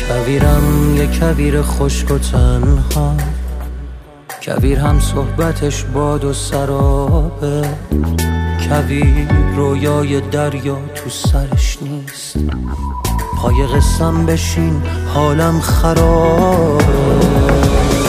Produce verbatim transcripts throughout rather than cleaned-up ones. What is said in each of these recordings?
کویرم یه کویر خشک و تنها، کویر هم صحبتش باد و سرابه، کویر رویای دریا تو سرش نیست، پای قسم بشین حالم خرابه.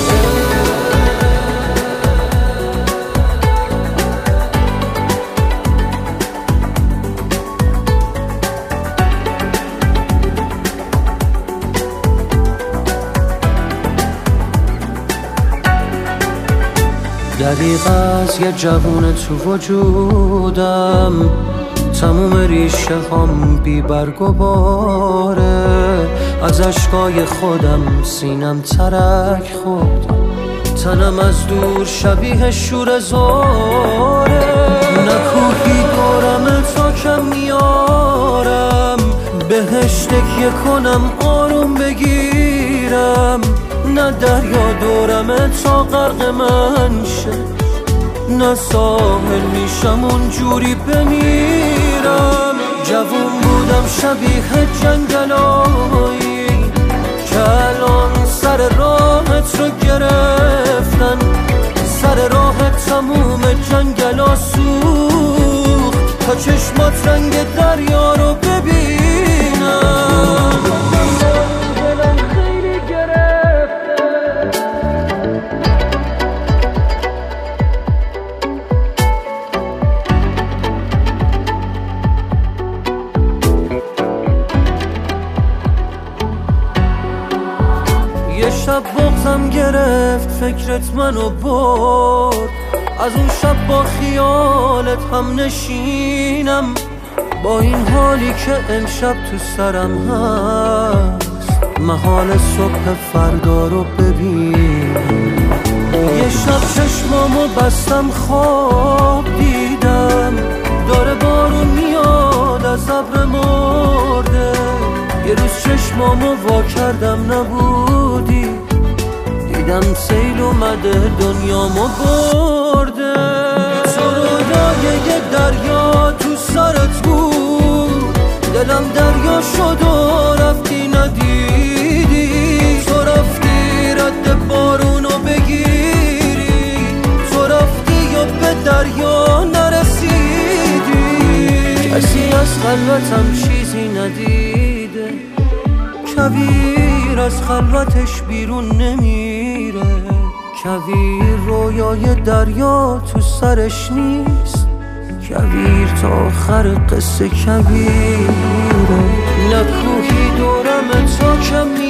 دریغ از یه جوون تو وجودم، تموم ریشه هم بی برگ و باره، از اشکای خودم سینم ترک خورد، تنم از دور شبیه شور زاره، نکوهی دورم تا کم میارم، بهش تکیه کنم آروم بگیرم، نه دریا دورمه تا غرق من شه، نه ساحل میشم اونجوری بمیرم. جوون بودم شبیه جنگلایی که الان سر راهت رو گرفتن، سر راه تموم جنگلا سوخت تا چشمات رنگ دریا رو ببینم. یه شب بغضم گرفت فکرت منو برد، از اون شب با خیالت هم نشینم، با این حالی که امشب تو سرم هست، محال صبح فردا رو ببینم. یه شب چشمامو بستم خواب دیدم، داره بارون میاد از ابر مرده، یه روز چشمامو وا کردم نبودی، دیدم سیل اومده دنیامو برده. تو رویای یه دریا تو سرت بود، دلم دریا شد و رفتی ندیدی، تو رفتی رد بارونو بگیری، تو رفتی و به دریا نرسیدی، کسی از خلوتم چیزی ندیده، کویر از خلوتش بیرون نمیره، کویر رویای دریا تو سرش نیست، کویر تا آخر قصه کویره، نکوهی دورم تا کمی